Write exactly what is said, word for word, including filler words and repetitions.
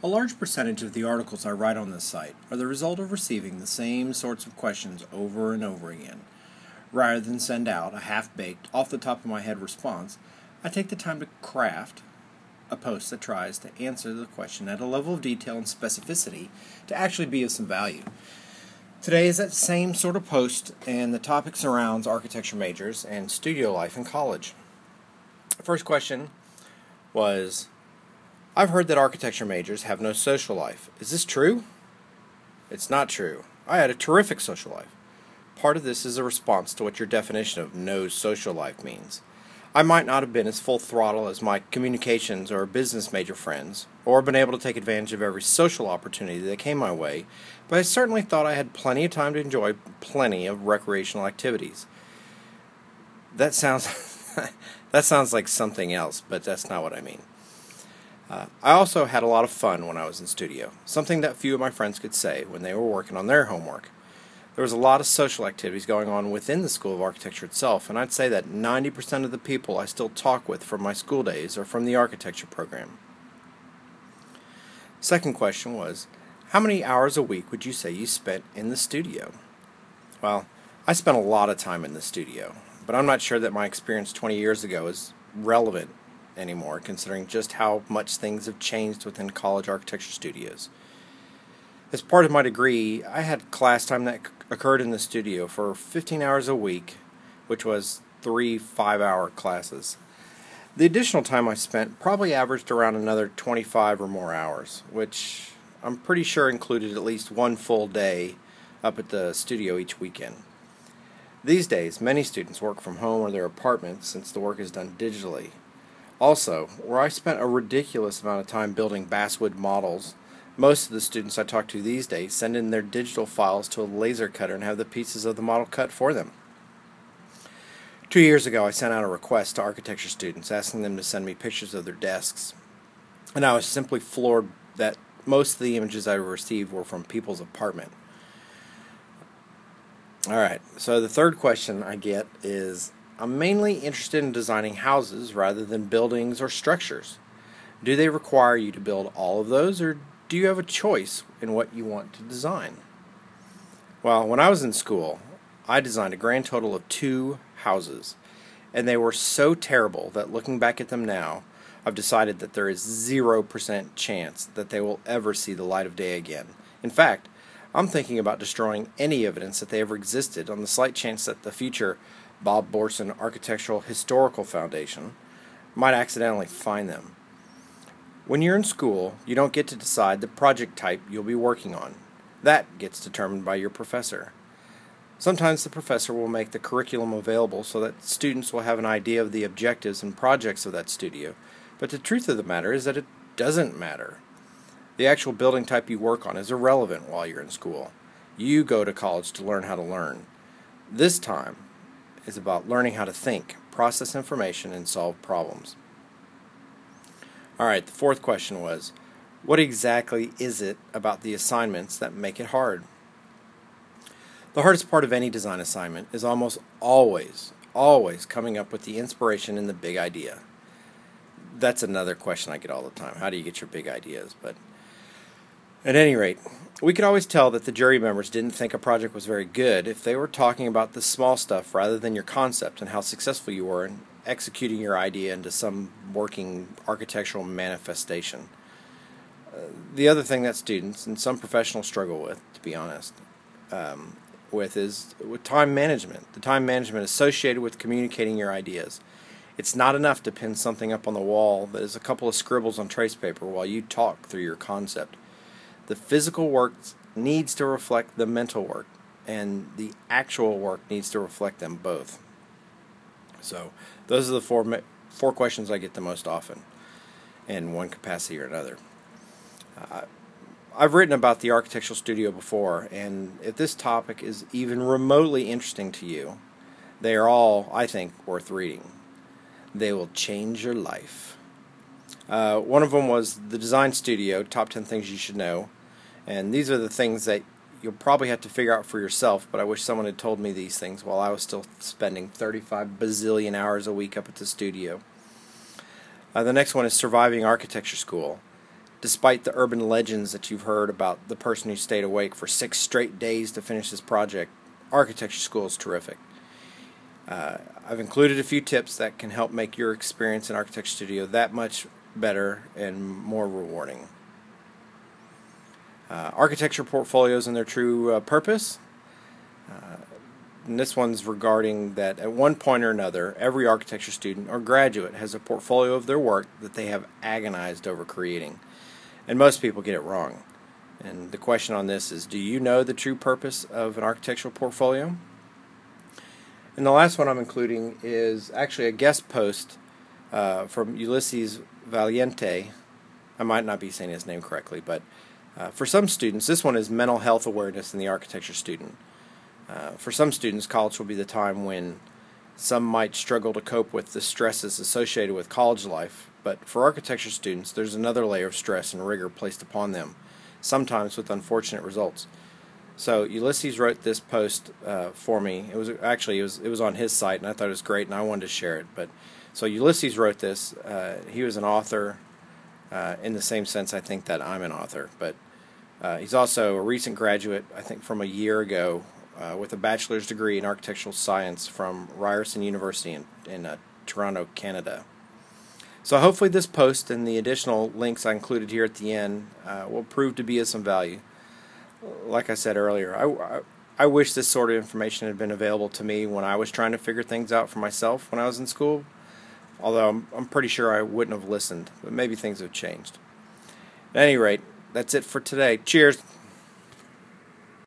A large percentage of the articles I write on this site are the result of receiving the same sorts of questions over and over again. Rather than send out a half-baked, off-the-top-of-my-head response, I take the time to craft a post that tries to answer the question at a level of detail and specificity to actually be of some value. Today is that same sort of post, and the topic surrounds architecture majors and studio life in college. The first question was, I've heard that architecture majors have no social life. Is this true? It's not true. I had a terrific social life. Part of this is a response to what your definition of no social life means. I might not have been as full throttle as my communications or business major friends, or been able to take advantage of every social opportunity that came my way, but I certainly thought I had plenty of time to enjoy plenty of recreational activities. That sounds that sounds like something else, but that's not what I mean. Uh, I also had a lot of fun when I was in studio, something that few of my friends could say when they were working on their homework. There was a lot of social activities going on within the School of Architecture itself, and I'd say that ninety percent of the people I still talk with from my school days are from the architecture program. Second question was, how many hours a week would you say you spent in the studio? Well, I spent a lot of time in the studio, but I'm not sure that my experience twenty years ago is relevant anymore, considering just how much things have changed within college architecture studios. As part of my degree, I had class time that occurred in the studio for fifteen hours a week, which was three five-hour classes. The additional time I spent probably averaged around another twenty-five or more hours, which I'm pretty sure included at least one full day up at the studio each weekend. These days, many students work from home or their apartments since the work is done digitally. Also, where I spent a ridiculous amount of time building basswood models, most of the students I talk to these days send in their digital files to a laser cutter and have the pieces of the model cut for them. Two years ago, I sent out a request to architecture students asking them to send me pictures of their desks, and I was simply floored that most of the images I received were from people's apartment. Alright, so the third question I get is, I'm mainly interested in designing houses rather than buildings or structures. Do they require you to build all of those, or do you have a choice in what you want to design? Well, when I was in school, I designed a grand total of two houses, and they were so terrible that looking back at them now, I've decided that there is zero percent chance that they will ever see the light of day again. In fact, I'm thinking about destroying any evidence that they ever existed on the slight chance that the future Bob Borson Architectural Historical Foundation might accidentally find them. When you're in school, you don't get to decide the project type you'll be working on. That gets determined by your professor. Sometimes the professor will make the curriculum available so that students will have an idea of the objectives and projects of that studio, but the truth of the matter is that it doesn't matter. The actual building type you work on is irrelevant while you're in school. You go to college to learn how to learn. This time is about learning how to think, process information, and solve problems. Alright, the fourth question was, what exactly is it about the assignments that make it hard? The hardest part of any design assignment is almost always, always coming up with the inspiration and the big idea. That's another question I get all the time. How do you get your big ideas? But at any rate, we could always tell that the jury members didn't think a project was very good if they were talking about the small stuff rather than your concept and how successful you were in executing your idea into some working architectural manifestation. Uh, the other thing that students and some professionals struggle with, to be honest, um, with is with time management. The time management associated with communicating your ideas. It's not enough to pin something up on the wall that is a couple of scribbles on trace paper while you talk through your concept. The physical work needs to reflect the mental work, and the actual work needs to reflect them both. So, those are the four four questions I get the most often, in one capacity or another. Uh, I've written about the architectural studio before, and if this topic is even remotely interesting to you, they are all, I think, worth reading. They will change your life. Uh, one of them was the Design Studio, Top ten Things You Should Know. And these are the things that you'll probably have to figure out for yourself, but I wish someone had told me these things while I was still spending thirty-five bazillion hours a week up at the studio. Uh, the next one is Surviving Architecture School. Despite the urban legends that you've heard about the person who stayed awake for six straight days to finish this project, architecture school is terrific. Uh, I've included a few tips that can help make your experience in Architecture Studio that much better and more rewarding. Uh, architecture portfolios and their true uh, purpose. Uh, and this one's regarding that at one point or another, every architecture student or graduate has a portfolio of their work that they have agonized over creating. And most people get it wrong. And the question on this is, do you know the true purpose of an architectural portfolio? And the last one I'm including is actually a guest post uh, from Ulysses Valiente. I might not be saying his name correctly, but uh, for some students, this one is mental health awareness in the architecture student. Uh, for some students, college will be the time when some might struggle to cope with the stresses associated with college life, but for architecture students, there's another layer of stress and rigor placed upon them, sometimes with unfortunate results. So Ulysses wrote this post uh, for me. It was actually it was it was on his site, and I thought it was great, and I wanted to share it. But so Ulysses wrote this. Uh, he was an author uh, in the same sense I think that I'm an author, but uh, he's also a recent graduate, I think from a year ago, uh, with a bachelor's degree in architectural science from Ryerson University in, in uh, Toronto, Canada. So hopefully this post and the additional links I included here at the end uh, will prove to be of some value. Like I said earlier, I, I, I wish this sort of information had been available to me when I was trying to figure things out for myself when I was in school, although I'm, I'm pretty sure I wouldn't have listened, but maybe things have changed. At any rate, that's it for today. Cheers!